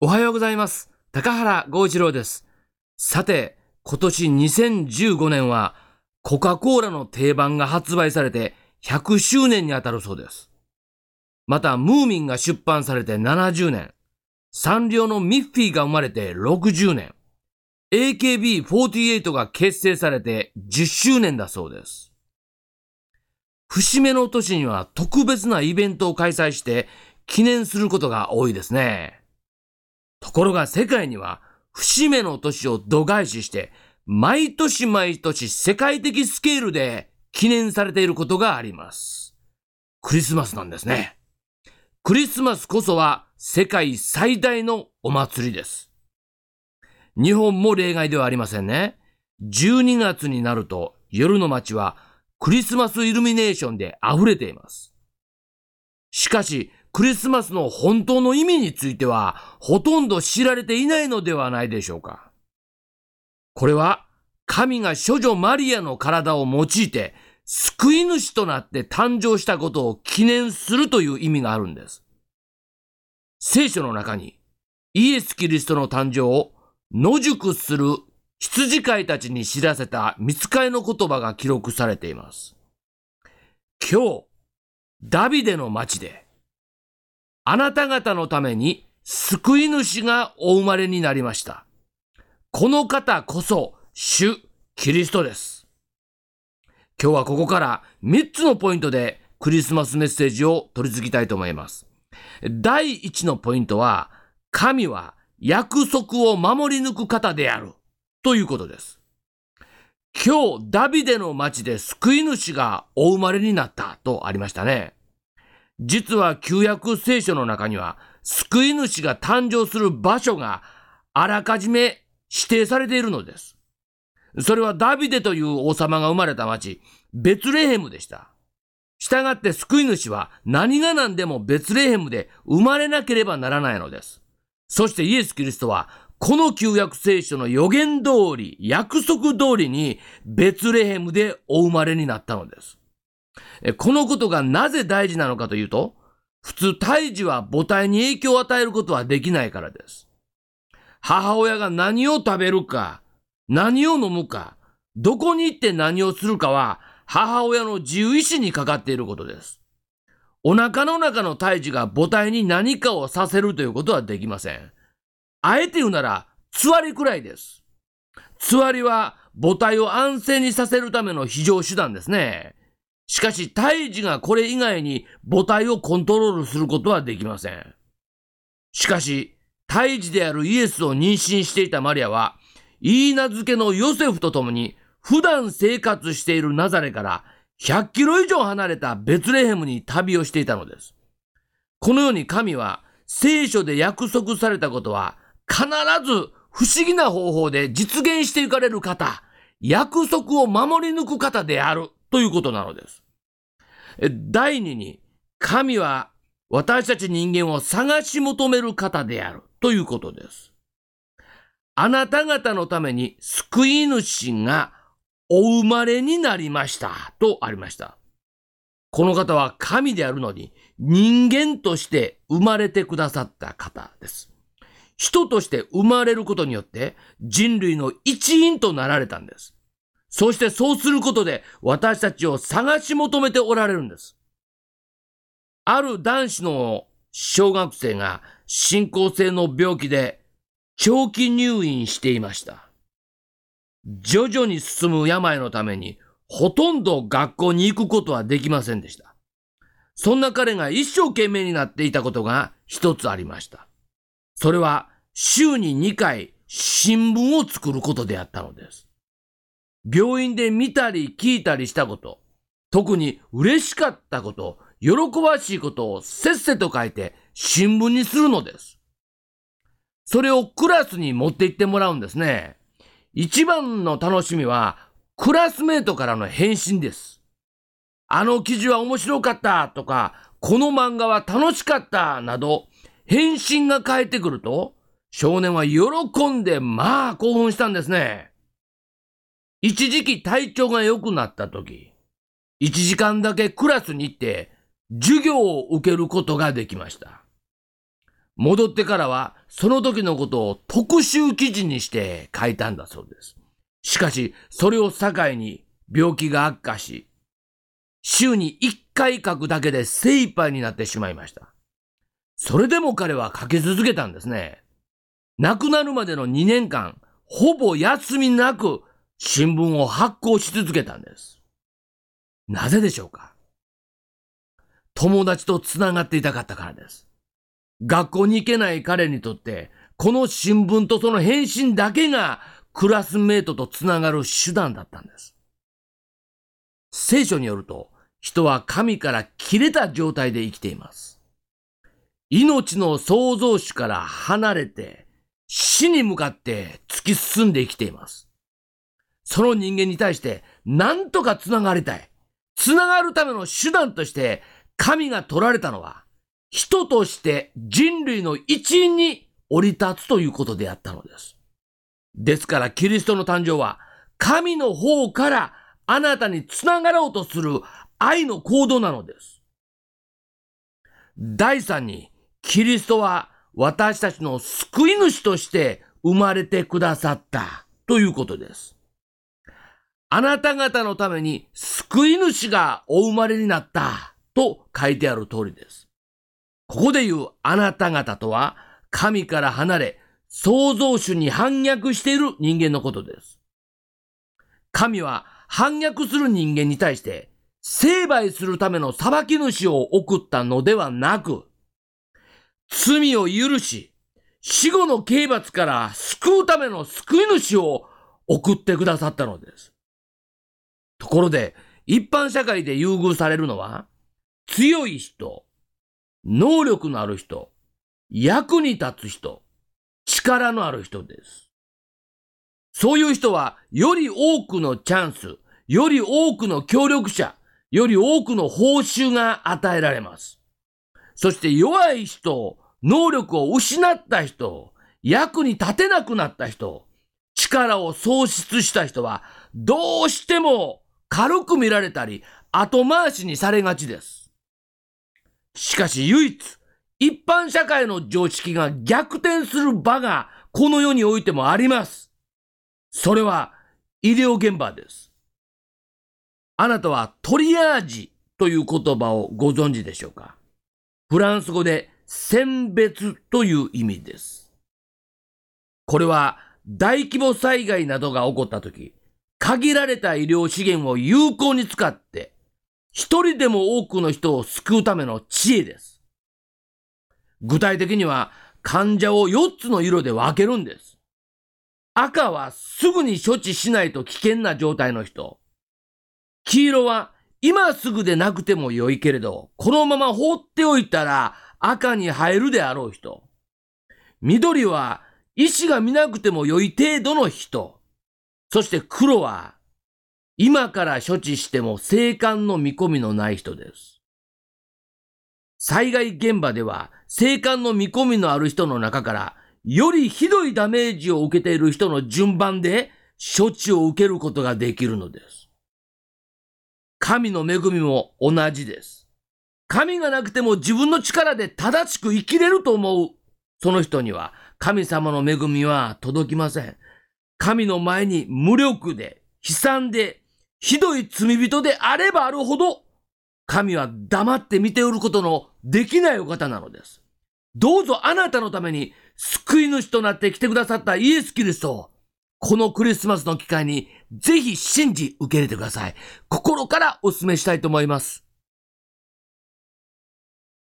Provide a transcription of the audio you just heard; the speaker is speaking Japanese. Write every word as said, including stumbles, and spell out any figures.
おはようございます。高原剛一郎です。さて、今年にせんじゅうごねんはコカ・コーラの定番が発売されてひゃくしゅうねんにあたるそうです。また、ムーミンが出版されてななじゅうねん、サンリオのミッフィーが生まれてろくじゅうねん、エーケービーフォーティーエイト が結成されてじゅっしゅうねんだそうです。節目の年には特別なイベントを開催して記念することが多いですね。ところが世界には節目の年を度外視して毎年毎年世界的スケールで記念されていることがあります。クリスマスなんですね。クリスマスこそは世界最大のお祭りです。日本も例外ではありませんね。じゅうにがつになると夜の街はクリスマスイルミネーションで溢れています。しかし、クリスマスの本当の意味についてはほとんど知られていないのではないでしょうか。これは神が処女マリアの体を用いて救い主となって誕生したことを記念するという意味があるんです。聖書の中にイエス・キリストの誕生を野宿する羊飼いたちに知らせた御使いの言葉が記録されています。今日、ダビデの町であなた方のために救い主がお生まれになりました。この方こそ主キリストです。今日はここからみっつのポイントでクリスマスメッセージを取り次ぎたいと思います。だいいちのポイントは、神は約束を守り抜く方であるということです。今日ダビデの町で救い主がお生まれになったとありましたね。実は旧約聖書の中には救い主が誕生する場所があらかじめ指定されているのです。それはダビデという王様が生まれた町、ベツレヘムでした。したがって救い主は何が何でもベツレヘムで生まれなければならないのです。そしてイエス・キリストはこの旧約聖書の予言通り、約束通りにベツレヘムでお生まれになったのです。このことがなぜ大事なのかというと、普通胎児は母体に影響を与えることはできないからです。母親が何を食べるか、何を飲むか、どこに行って何をするかは母親の自由意志にかかっていることです。お腹の中の胎児が母体に何かをさせるということはできません。あえて言うなら、つわりくらいです。つわりは母体を安静にさせるための非常手段ですね。しかし胎児がこれ以外に母体をコントロールすることはできません。しかし胎児であるイエスを妊娠していたマリアは、いいなずけのヨセフと共に普段生活しているナザレからひゃっキロ以上離れたベツレヘムに旅をしていたのです。このように神は聖書で約束されたことは必ず不思議な方法で実現していかれる方、約束を守り抜く方であるということなのです。だいにに、神は私たち人間を探し求める方であるということです。あなた方のために救い主がお生まれになりましたとありました。この方は神であるのに人間として生まれてくださった方です。人として生まれることによって人類の一員となられたんです。そしてそうすることで私たちを探し求めておられるんです。ある男子の小学生が進行性の病気で長期入院していました。徐々に進む病のためにほとんど学校に行くことはできませんでした。そんな彼が一生懸命になっていたことが一つありました。それは週ににかい新聞を作ることであったのです。病院で見たり聞いたりしたこと、特に嬉しかったこと、喜ばしいことをせっせと書いて新聞にするのです。それをクラスに持って行ってもらうんですね。一番の楽しみはクラスメートからの返信です。あの記事は面白かったとか、この漫画は楽しかったなど、返信が返ってくると、少年は喜んでまあ興奮したんですね。一時期体調が良くなった時、一時間だけクラスに行って授業を受けることができました。 戻ってからはその時のことを特集記事にして書いたんだそうです。しかしそれを境に病気が悪化し、週にいっかい書くだけで精一杯になってしまいました。それでも彼は書き続けたんですね。亡くなるまでのにねんかん、ほぼ休みなく新聞を発行し続けたんです。なぜでしょうか？友達とつながっていたかったからです。学校に行けない彼にとって、この新聞とその返信だけがクラスメートとつながる手段だったんです。聖書によると、人は神から切れた状態で生きています。命の創造主から離れて、死に向かって突き進んで生きています。その人間に対して何とかつながりたい。つながるための手段として神が取られたのは、人として人類の一員に降り立つということであったのです。ですからキリストの誕生は神の方からあなたにつながろうとする愛の行動なのです。第三に、キリストは私たちの救い主として生まれてくださったということです。あなた方のために救い主がお生まれになったと書いてある通りです。ここで言うあなた方とは神から離れ創造主に反逆している人間のことです。神は反逆する人間に対して成敗するための裁き主を送ったのではなく、罪を許し、死後の刑罰から救うための救い主を送ってくださったのです。ところで、一般社会で優遇されるのは、強い人、能力のある人、役に立つ人、力のある人です。そういう人は、より多くのチャンス、より多くの協力者、より多くの報酬が与えられます。そして弱い人、能力を失った人、役に立てなくなった人、力を喪失した人は、どうしても軽く見られたり、後回しにされがちです。しかし唯一、一般社会の常識が逆転する場が、この世においてもあります。それは、医療現場です。あなたはトリアージという言葉をご存知でしょうか？フランス語で選別という意味です。これは大規模災害などが起こったとき、限られた医療資源を有効に使って、一人でも多くの人を救うための知恵です。具体的には患者をよっつの色で分けるんです。赤はすぐに処置しないと危険な状態の人。黄色は今すぐでなくても良いけれど、このまま放っておいたら赤に入るであろう人。緑は医師が見なくても良い程度の人。そして黒は今から処置しても生還の見込みのない人です。災害現場では生還の見込みのある人の中からよりひどいダメージを受けている人の順番で処置を受けることができるのです。神の恵みも同じです。神がなくても自分の力で正しく生きれると思う。その人には神様の恵みは届きません。神の前に無力で悲惨でひどい罪人であればあるほど、神は黙って見ておることのできないお方なのです。どうぞあなたのために救い主となって来てくださったイエス・キリストをこのクリスマスの機会にぜひ信じ受け入れてください。心からお勧めしたいと思います。